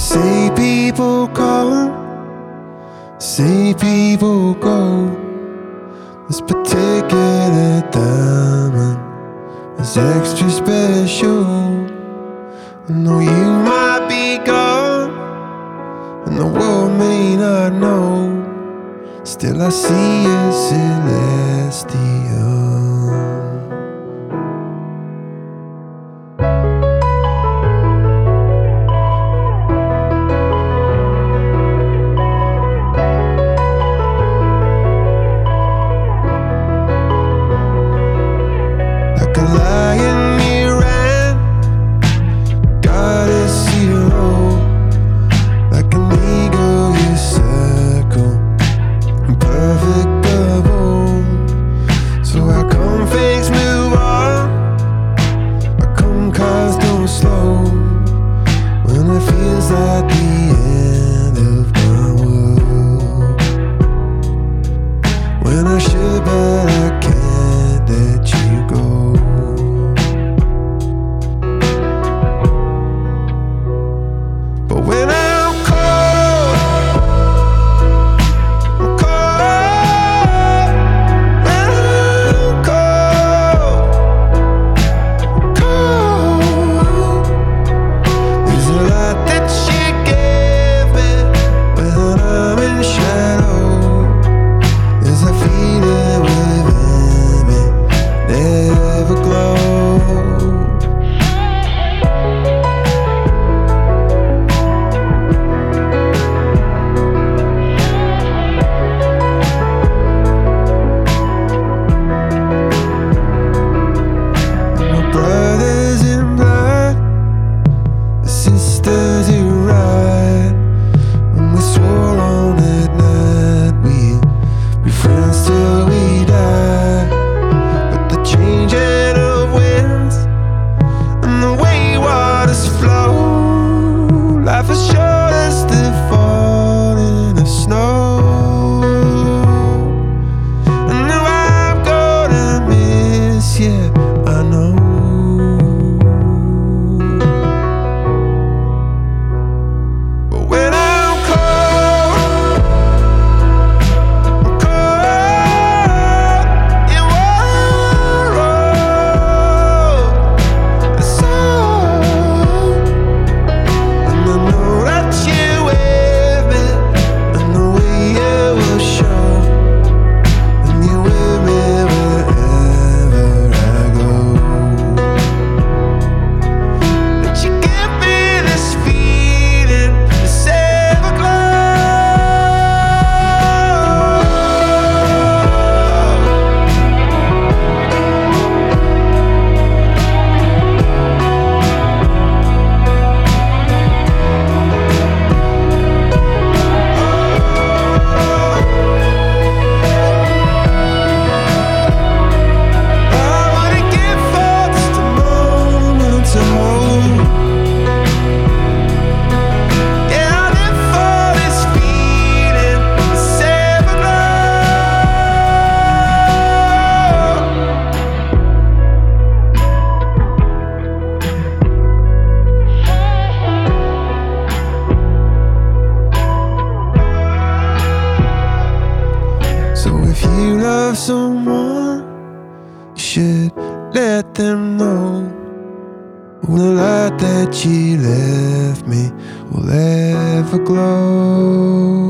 Say people come, say people go. This particular diamond is extra special. I know you might be gone, and the world may not know. Still I see a celestial. Like a lion you ran, goddess hero. Like an eagle you circle, perfect double. So how come things move on? How come cars don't slow when it feels like the end of my world? When I should, but I can't let you go. But when I'm cold, I'm cold. When I'm cold, cold. There's a lot that you give me when I'm in shadow. There's a feeling within me, never glow. My brothers in blood, the sisters who ride. When we swore on that night we'd be friends till we die. But the changing of winds and the way waters flow, life is short as the falling of snow. And now I'm gonna miss you, I know. But when I'm cold, I'm cold. You are the soul, and I know that you're with me, and the way you will show, and you're with me wherever I go. But you give me this feeling, this I wouldn't give for just a moment to hold. Yeah, I live for this feeling, this everglow. So if you love someone, you should let them know. The light that you left me will ever glow.